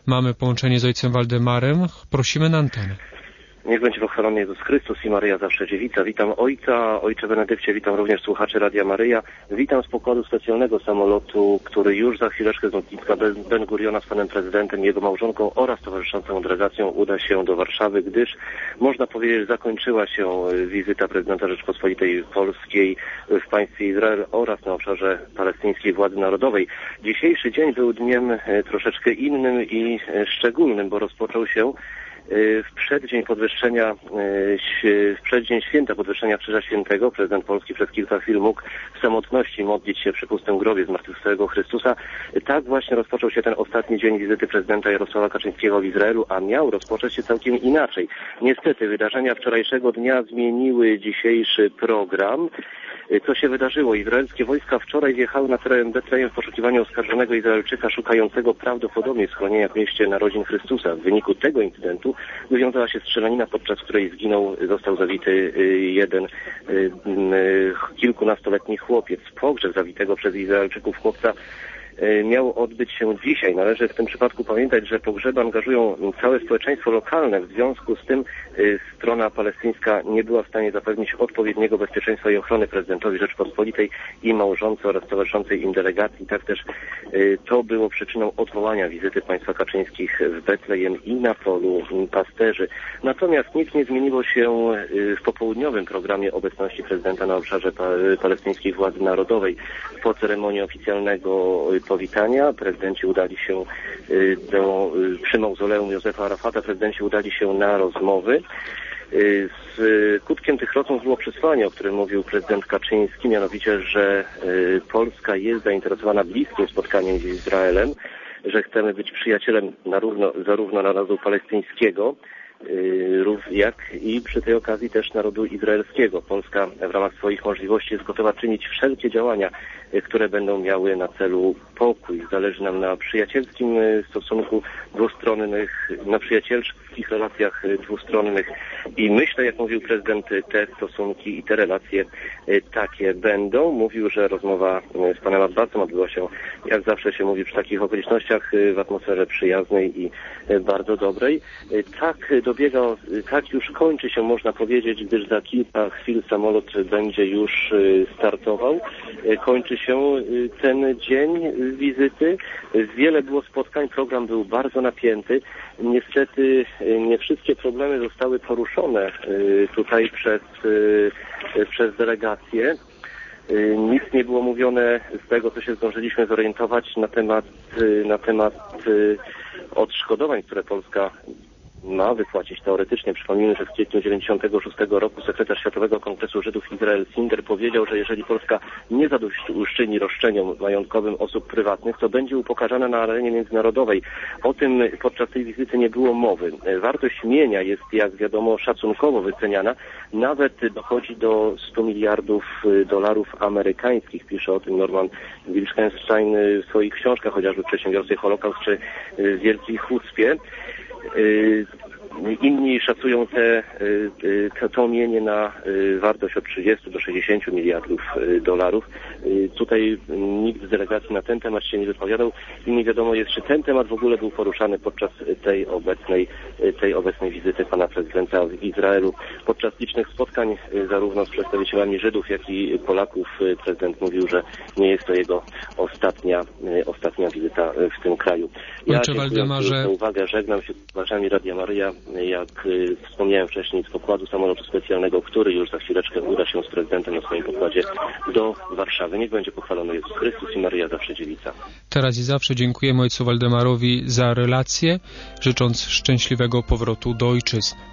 Mamy połączenie z ojcem Waldemarem. Prosimy na antenę. Niech będzie pochwalony Jezus Chrystus i Maryja zawsze dziewica. Witam Ojcze Benedykcie, witam również słuchaczy Radia Maryja. Witam z pokładu specjalnego samolotu, który już za chwileczkę z lotniska Ben Guriona z panem prezydentem, jego małżonką oraz towarzyszącą delegacją uda się do Warszawy, gdyż można powiedzieć, zakończyła się wizyta prezydenta Rzeczpospolitej Polskiej w państwie Izrael oraz na obszarze palestyńskiej władzy narodowej. Dzisiejszy dzień był dniem troszeczkę innym i szczególnym, bo rozpoczął się w przeddzień święta podwyższenia Krzyża Świętego. Prezydent Polski przez kilka chwil mógł w samotności modlić się przy pustym grobie zmartwychwstałego Chrystusa. Tak właśnie rozpoczął się ten ostatni dzień wizyty prezydenta Jarosława Kaczyńskiego w Izraelu, a miał rozpocząć się całkiem inaczej. Niestety wydarzenia wczorajszego dnia zmieniły dzisiejszy program. Co się wydarzyło? Izraelskie wojska wczoraj wjechały na teren Betlejem w poszukiwaniu oskarżonego Izraelczyka szukającego prawdopodobnie schronienia w mieście narodzin Chrystusa. W wyniku tego incydentu wywiązała się strzelanina, podczas której został zabity jeden kilkunastoletni chłopiec. Pogrzeb zabitego przez Izraelczyków chłopca miał odbyć się dzisiaj. Należy w tym przypadku pamiętać, że pogrzeby angażują całe społeczeństwo lokalne. W związku z tym strona palestyńska nie była w stanie zapewnić odpowiedniego bezpieczeństwa i ochrony prezydentowi Rzeczpospolitej i małżonce oraz towarzyszącej im delegacji. Tak też to było przyczyną odwołania wizyty państwa Kaczyńskich w Betlejem i na polu pasterzy. Natomiast nic nie zmieniło się w popołudniowym programie obecności prezydenta na obszarze palestyńskiej władzy narodowej. Po ceremonii oficjalnego powitania prezydenci udali się przy mauzoleum Józefa Arafata udali się na rozmowy. Skutkiem tych rozmów było przesłanie, o którym mówił prezydent Kaczyński, mianowicie, że Polska jest zainteresowana bliskim spotkaniem z Izraelem, że chcemy być przyjacielem zarówno narodu palestyńskiego, jak i przy tej okazji też narodu izraelskiego. Polska w ramach swoich możliwości jest gotowa czynić wszelkie działania, które będą miały na celu pokój. Zależy nam na przyjacielskim stosunku dwustronnych, na przyjacielskich relacjach dwustronnych i myślę, jak mówił prezydent, te stosunki i te relacje takie będą. Mówił, że rozmowa z panem Abbasem odbyła się, jak zawsze się mówi, przy takich okolicznościach, w atmosferze przyjaznej i bardzo dobrej. Tak już kończy się, można powiedzieć, gdyż za kilka chwil samolot będzie już startował. Kończy się ten dzień wizyty. Wiele było spotkań, program był bardzo napięty. Niestety nie wszystkie problemy zostały poruszone tutaj przez delegację. Nic nie było mówione z tego, co się zdążyliśmy zorientować na temat odszkodowań, które Polska ma wypłacić teoretycznie. Przypomnijmy, że w kwietniu 1996 roku sekretarz Światowego Kongresu Żydów Izrael Singer powiedział, że jeżeli Polska nie zadośćuczyni roszczeniom majątkowym osób prywatnych, to będzie upokarzana na arenie międzynarodowej. O tym podczas tej wizyty nie było mowy. Wartość mienia jest, jak wiadomo, szacunkowo wyceniana. Nawet dochodzi do 100 miliardów dolarów amerykańskich. Pisze o tym Norman Wilkenstein w swoich książkach, chociażby w Przedsiębiorstwie Holokaust czy Wielkiej Hucpie. Inni szacują to mienie na wartość od 30 do 60 miliardów dolarów. Tutaj nikt z delegacji na ten temat się nie wypowiadał i nie wiadomo jest, czy ten temat w ogóle był poruszany podczas tej obecnej wizyty pana prezydenta w Izraelu. Podczas licznych spotkań zarówno z przedstawicielami Żydów, jak i Polaków prezydent mówił, że nie jest to jego ostatnia wizyta w tym kraju. Ja dziękuję za uwagę, żegnam się z słuchaczami Radia Maryja. Jak wspomniałem wcześniej, z pokładu samolotu specjalnego, który już za chwileczkę uda się z prezydentem na swoim pokładzie do Warszawy. Niech będzie pochwalony Jezus Chrystus i Maryja zawsze dziewica. Teraz i zawsze dziękujemy ojcu Waldemarowi za relację, życząc szczęśliwego powrotu do ojczyzny.